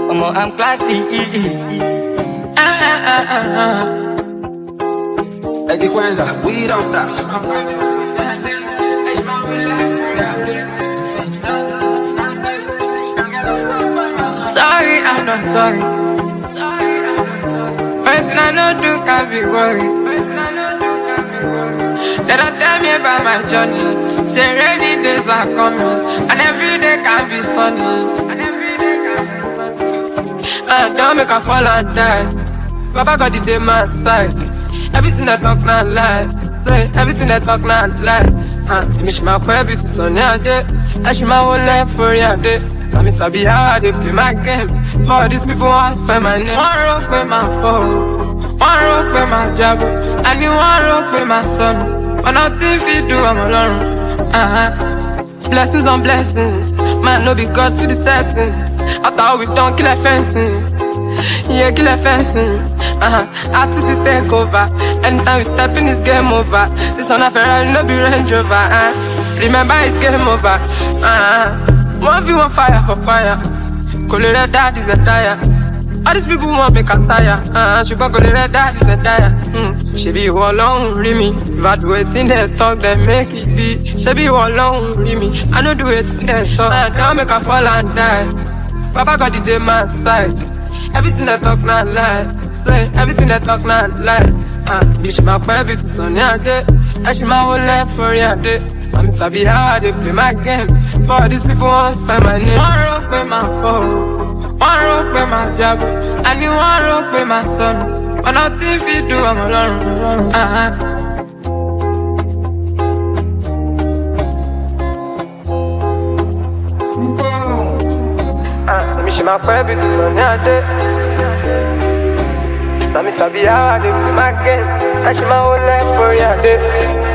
I'm classy. Hey, Kwanza, we don't stop. Sorry, I'm not sorry. First thing I know, do can't be worried. They don't tell me about my journey. Say rainy days are coming, and every day can be sunny. Don't make a fall and die. Papa got the day my side. Everything I talk not lie. Say everything I talk not lie. Me she my baby to Sunny a day. And she my whole life for a day. I miss I be how they play my game. For these people want to spend my name. One rope for my phone, one rope for my job, and you one rope for my son. But nothing if you do, I'm alone. Blessings on blessings. Man, no because to the settings. After all we done, kill a fencing. Yeah, kill a fencing. I to take over. Anytime we step in, it's game over. This one a Ferrari, no be Range Rover. Remember, it's game over. One v one fire for fire. Color that is the tire. All these people want make a tire. She gon' color that is the tire. She be all alone, read me. If I do it in the talk, then make it be. She be all alone, read me. I know do it in the talk. Don't make her fall and die. Papa got the day my side. Everything I talk not lie. Say everything I talk not lie. Bitch my baby to Sunny a day. And she my whole life for a day. I miss I be how they play my game. For these people want to spend my name. One rope for my phone, one rope for my job, and you one rope for my son. But nothing if you do, I'm alone. Me she my baby to Sunny a day. I miss I be how they play my game. And she my whole life for a day.